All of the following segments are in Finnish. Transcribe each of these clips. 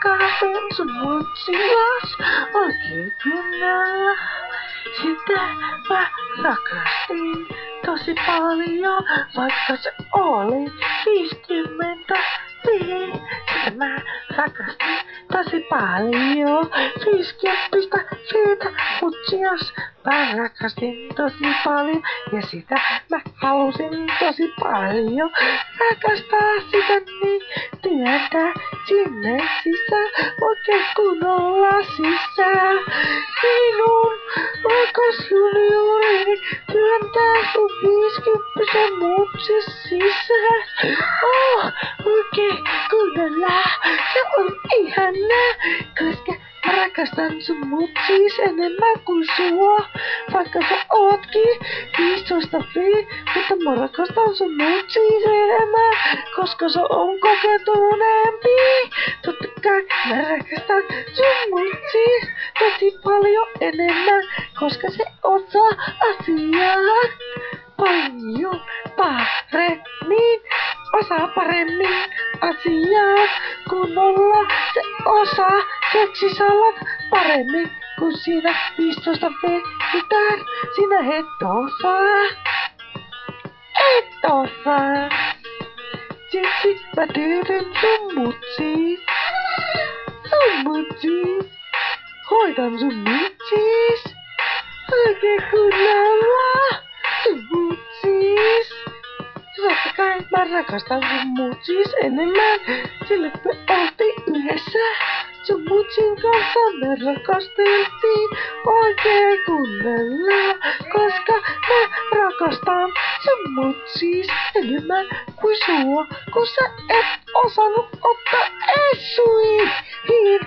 rakastin sun mutsias oikein kunnolla. Sitä mä rakastin tosi paljon, vaikka se oli 50. Sitä mä rakastin tosi paljon, 50 siitä mutsias mä rakastin tosi paljon. Ja sitä mä halusin tosi paljon rakastaa sitä niin, työntää sinne sisään, oikein kunnolla sisään. Minun rakas juniorini työntää sun 50 mutsis sisään. Oh, oikein kunnolla, se on ihanaa, koska mä rakastan sun mutsis enemmän kuin sua. Vaikka sä ootkin 15 mutta mä rakastan sun mutsis enemmän, koska se on koketuneempi. Totta kai mä rakastan sun mutsis tosi paljon enemmän, koska se osaa asiat paljon paremmin. Osaa paremmin asiat kunnolla. Se osaa seksisalat paremmin kuin siinä 15 tytär. Sinä et osaa. Et osaa. Siksi mä tyydyn sun mutsis. Sun mutsis. Hoidan sun mutsis. Oikein kunnolla. Sun mutsis. Totta kai mä rakastan sun mutsis enemmän, sillä me oltiin yhdessä. Sun mutsin kanssa me rakasteltiin oikein kunnolla, koska mä rakastan sun mutsis enemmän kuin sua, kun sä et osannut ottaa ees suihin,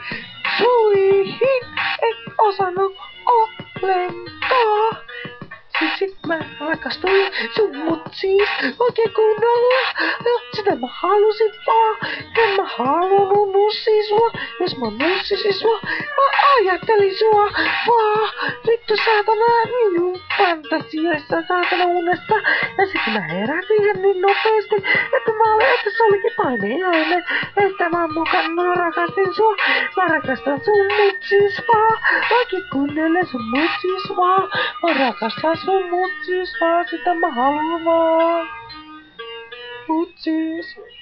et osannut ollenkaan. Siksi mä rakastuin sun mutsis oikein kunnolla. Sitä mä halusin vaan. En mä halunnut nussia sua. Jos mä nussisin sua, mä ajattelin sua vaan. Vittu saatana minun fantasioissa saatana unessa. Ja sitten mä heräsin siihen niin nopeasti, että se olikin painajainen. Että mä mukana rakastin sua. Mä rakastan sun mutsis vaan. Oikein kunnolla sun mutsis vaan. Mä rakastan sun mutsis vaan, sitä mä haluan vaan. Mutsis.